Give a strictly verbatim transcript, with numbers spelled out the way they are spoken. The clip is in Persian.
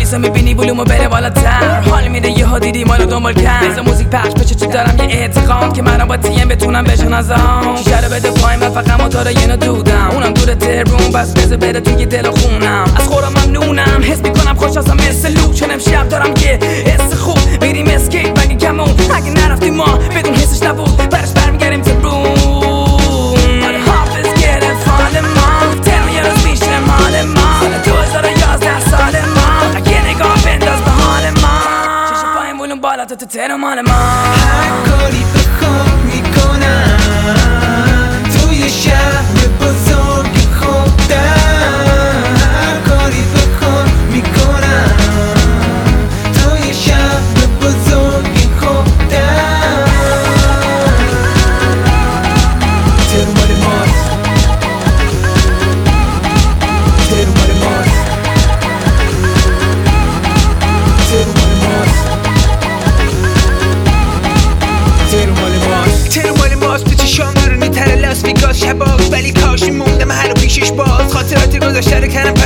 عکسا میبینی ولومو بره بالاتر، حال میره یه ها دیدی مالو دنبال کرد. بذار موزیک پخش بشه چه دارم یه اعتقام که منم با تیم بتونم بشناسم. شیشه رو بده پای من فقط موتور یه نو دودم، اونم دور تربون بس بذار بره توی دل و خونم. از خورم ممنونم، حس میکنم خوش هستم مثل لو، چون امشب دارم که حس خوب. میریم اسکیت مگه کمون، اگه نرفتیم ما بدون حسش نبود، برش برمیگردیم ترون. آره حافظ گرفت حال ما، ترم یه روز میشه مال ما. سال دو هزار و یازده سال ما، اگه نگاه بنداز به حال ما. شیشه پایم ولوم بالا تو تو ترم مال ما. هر کاری بخوام میکنم توی شهر بزرگ خودم. هر کاری بخوام میکنم توی شهر بزرگ خودم. ترم مال ماست، ترم مال ماست، ترم مال ماست، ترم مال ماست. ترم مال ماست تو چشام نورونی تر لاس ویگاس شباز، ولی کاش میموندم هر پیشش باز. خاطرات گذشته رو کردم